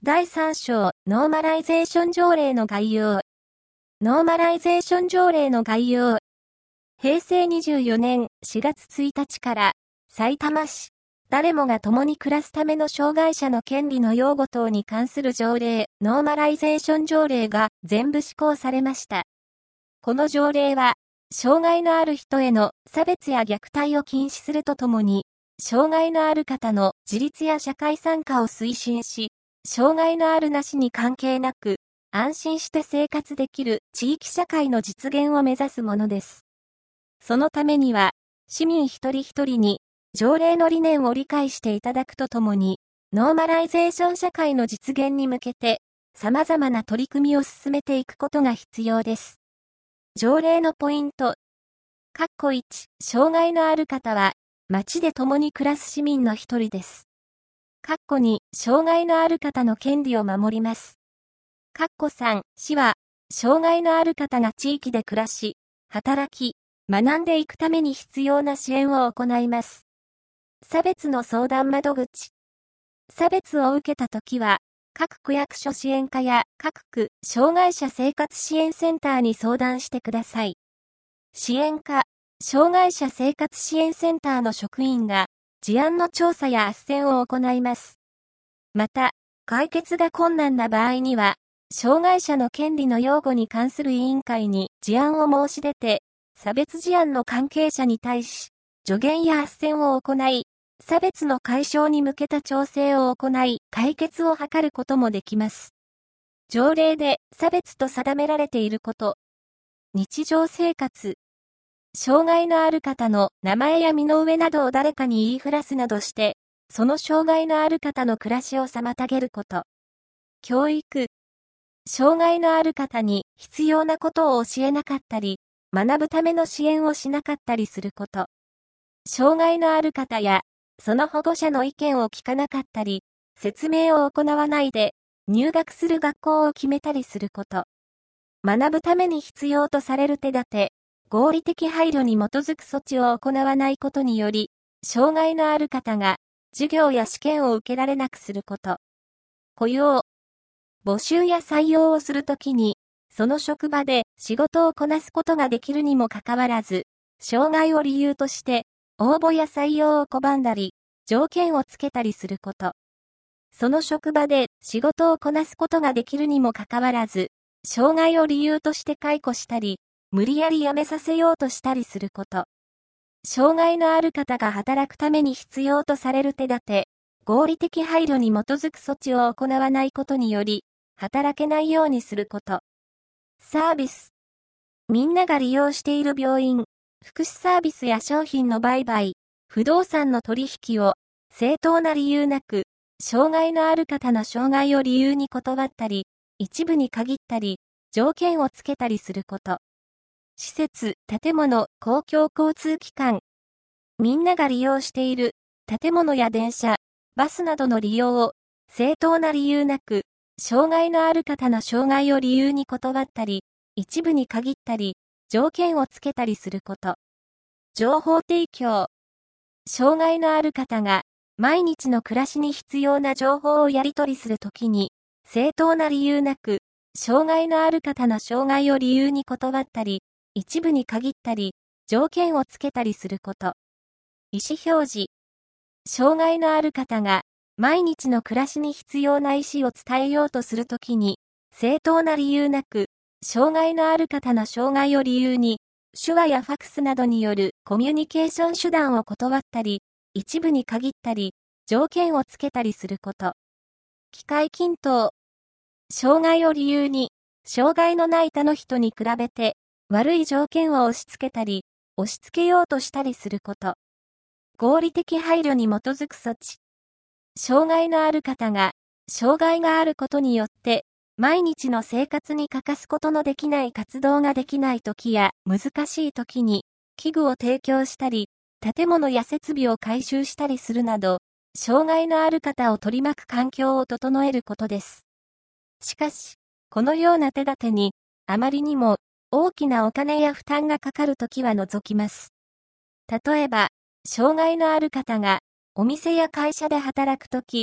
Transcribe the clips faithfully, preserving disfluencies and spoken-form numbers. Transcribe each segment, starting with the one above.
だいさん章ノーマライゼーション条例の概要。ノーマライゼーション条例の概要。へいせいにじゅうよねんしがつついたちから、さいたま市、誰もが共に暮らすための障害者の権利の擁護等に関する条例、ノーマライゼーション条例が全部施行されました。この条例は、障害のある人への差別や虐待を禁止するとともに、障害のある方の自立や社会参加を推進し、障害のあるなしに関係なく、安心して生活できる地域社会の実現を目指すものです。そのためには、市民一人一人に、条例の理念を理解していただくとともに、ノーマライゼーション社会の実現に向けて、様々な取り組みを進めていくことが必要です。条例のポイント。括弧いち、障害のある方は、町で共に暮らす市民の一人です。括弧に、障害のある方の権利を守ります。括弧さん、市は、障害のある方が地域で暮らし、働き、学んでいくために必要な支援を行います。差別の相談窓口。差別を受けたときは、各区役所支援課や各区障害者生活支援センターに相談してください。支援課、障害者生活支援センターの職員が、事案の調査や斡旋を行います。また、解決が困難な場合には、障害者の権利の擁護に関する委員会に事案を申し出て、差別事案の関係者に対し、助言や斡旋を行い、差別の解消に向けた調整を行い、解決を図ることもできます。条例で差別と定められていること。日常生活。障害のある方の名前や身の上などを誰かに言いふらすなどして、その障害のある方の暮らしを妨げること。教育。障害のある方に必要なことを教えなかったり、学ぶための支援をしなかったりすること。障害のある方や、その保護者の意見を聞かなかったり、説明を行わないで、入学する学校を決めたりすること。学ぶために必要とされる手立て。合理的配慮に基づく措置を行わないことにより、障害のある方が授業や試験を受けられなくすること。雇用。募集や採用をするときに、その職場で仕事をこなすことができるにもかかわらず、障害を理由として応募や採用を拒んだり、条件をつけたりすること。その職場で仕事をこなすことができるにもかかわらず、障害を理由として解雇したり、無理やり辞めさせようとしたりすること。障害のある方が働くために必要とされる手立て、合理的配慮に基づく措置を行わないことにより、働けないようにすること。サービス。みんなが利用している病院、福祉サービスや商品の売買、不動産の取引を正当な理由なく、障害のある方の障害を理由に断ったり、一部に限ったり、条件をつけたりすること。施設、建物、公共交通機関。みんなが利用している建物や電車、バスなどの利用を正当な理由なく、障害のある方の障害を理由に断ったり、一部に限ったり、条件をつけたりすること。情報提供。障害のある方が毎日の暮らしに必要な情報をやり取りするときに、正当な理由なく、障害のある方の障害を理由に断ったり、一部に限ったり、条件をつけたりすること。意思表示。障害のある方が、毎日の暮らしに必要な意思を伝えようとするときに、正当な理由なく、障害のある方の障害を理由に、手話やファクスなどによるコミュニケーション手段を断ったり、一部に限ったり、条件をつけたりすること。機会均等。障害を理由に、障害のない他の人に比べて、悪い条件を押し付けたり、押し付けようとしたりすること。合理的配慮に基づく措置。障害のある方が、障害があることによって、毎日の生活に欠かすことのできない活動ができないときや難しいときに、器具を提供したり、建物や設備を改修したりするなど、障害のある方を取り巻く環境を整えることです。しかし、このような手立てに、あまりにも、大きなお金や負担がかかるときは除きます。例えば、障害のある方が、お店や会社で働くとき、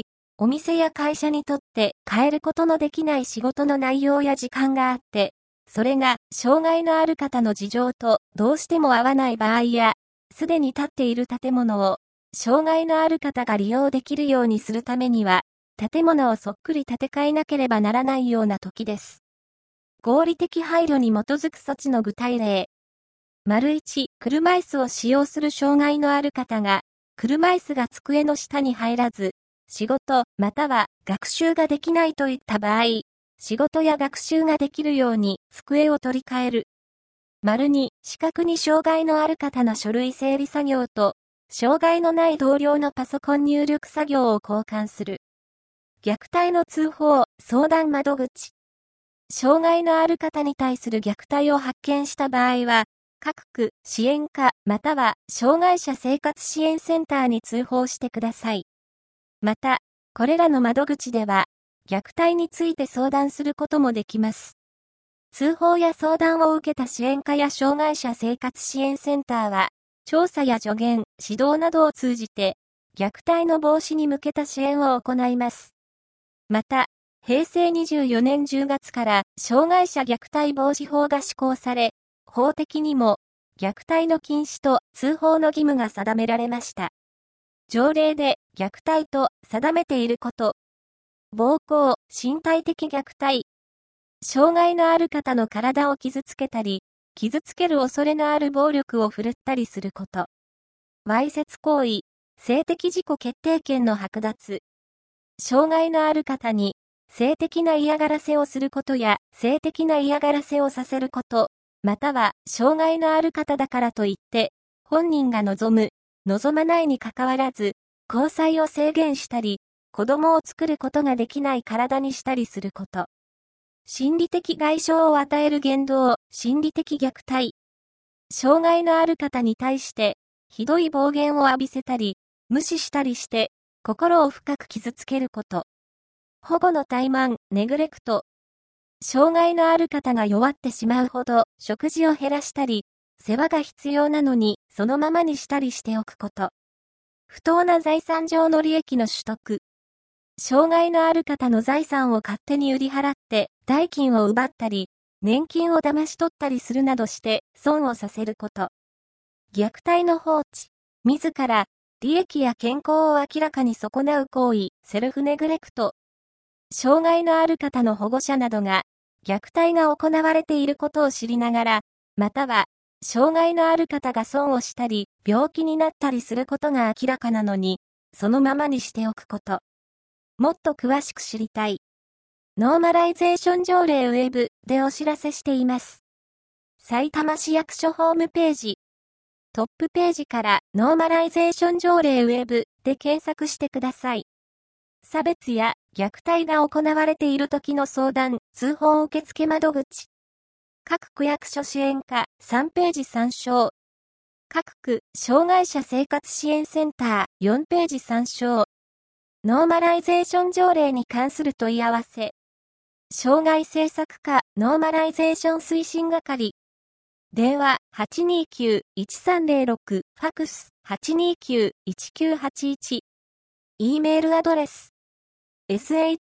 お店や会社にとって変えることのできない仕事の内容や時間があって、それが障害のある方の事情とどうしても合わない場合や、すでに建っている建物を障害のある方が利用できるようにするためには、建物をそっくり建て替えなければならないような時です。合理的配慮に基づく措置の具体例。丸いち、車椅子を使用する障害のある方が、車椅子が机の下に入らず、仕事または学習ができないといった場合、仕事や学習ができるように机を取り替える。丸に、視覚に障害のある方の書類整理作業と、障害のない同僚のパソコン入力作業を交換する。虐待の通報、相談窓口。障害のある方に対する虐待を発見した場合は、各区支援課または障害者生活支援センターに通報してください。また、これらの窓口では、虐待について相談することもできます。通報や相談を受けた支援課や障害者生活支援センターは、調査や助言、指導などを通じて、虐待の防止に向けた支援を行います。また、へいせいにじゅうよねんじゅうがつから障害者虐待防止法が施行され、法的にも虐待の禁止と通報の義務が定められました。条例で虐待と定めていること。暴行、身体的虐待。障害のある方の体を傷つけたり、傷つける恐れのある暴力を振るったりすること。わいせつ行為、性的自己決定権の剥奪。障害のある方に性的な嫌がらせをすることや性的な嫌がらせをさせること、または障害のある方だからといって、本人が望む、望まないにかかわらず、交際を制限したり、子供を作ることができない体にしたりすること。心理的外傷を与える言動、心理的虐待。障害のある方に対して、ひどい暴言を浴びせたり、無視したりして、心を深く傷つけること。保護の怠慢、ネグレクト。障害のある方が弱ってしまうほど、食事を減らしたり、世話が必要なのに、そのままにしたりしておくこと。不当な財産上の利益の取得。障害のある方の財産を勝手に売り払って、代金を奪ったり、年金を騙し取ったりするなどして、損をさせること。虐待の放置。自ら、利益や健康を明らかに損なう行為、セルフネグレクト。障害のある方の保護者などが、虐待が行われていることを知りながら、または、障害のある方が損をしたり、病気になったりすることが明らかなのに、そのままにしておくこと。もっと詳しく知りたい。ノーマライゼーション条例ウェブでお知らせしています。さいたま市役所ホームページ。トップページからノーマライゼーション条例ウェブで検索してください。差別や虐待が行われている時の相談、通報受付窓口。各区役所支援課さんページ参照。各区障害者生活支援センターよんページ参照。ノーマライゼーション条例に関する問い合わせ。障害政策課ノーマライゼーション推進係。電話 はちにーきゅう いちさんゼロろく、ファクス はちにーきゅう いちきゅうはちいち。E メールアドレス。ショガイ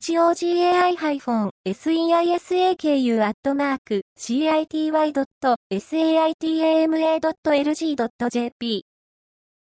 セイサク アットマーク シーアイティーワイ ドット サイタマ ドット エルジー ドット ジェーピー